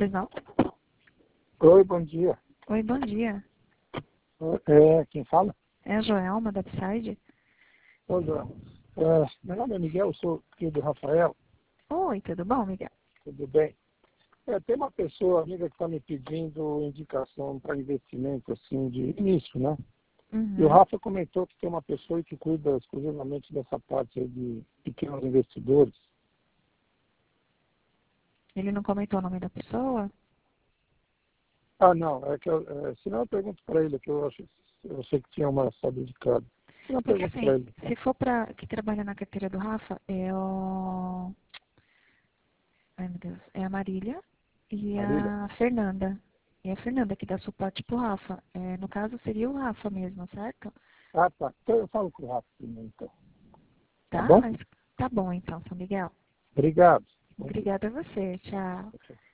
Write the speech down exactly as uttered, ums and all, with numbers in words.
Pois não? Oi, bom dia. Oi, bom dia. É, quem fala? É a Joelma da Upside? Oi, João. É, meu nome é Miguel, eu sou filho do Rafael. Oi, tudo bom, Miguel? Tudo bem? É, tem uma pessoa, amiga, que está me pedindo indicação para investimento, assim, de início, né? E o Uhum. Rafa comentou que tem uma pessoa que cuida exclusivamente dessa parte aí de pequenos investidores. Ele não comentou o nome da pessoa? Ah, não, é que eu, é, senão eu pergunto para ele, que eu, acho, eu achei que tinha uma só dedicada. Senão eu Porque pergunto para assim, ele. se for pra que trabalha na carteira do Rafa, é o... Ai, meu Deus. É a Marília e Marília? a Fernanda. E a Fernanda que dá suporte pro Rafa. É, no caso, seria o Rafa mesmo, certo? Ah, tá. Então eu falo com o Rafa primeiro, então. Tá Tá? bom? Mas tá bom então, São Miguel. Obrigado. Bom dia. Obrigada a você. Tchau. Tchau.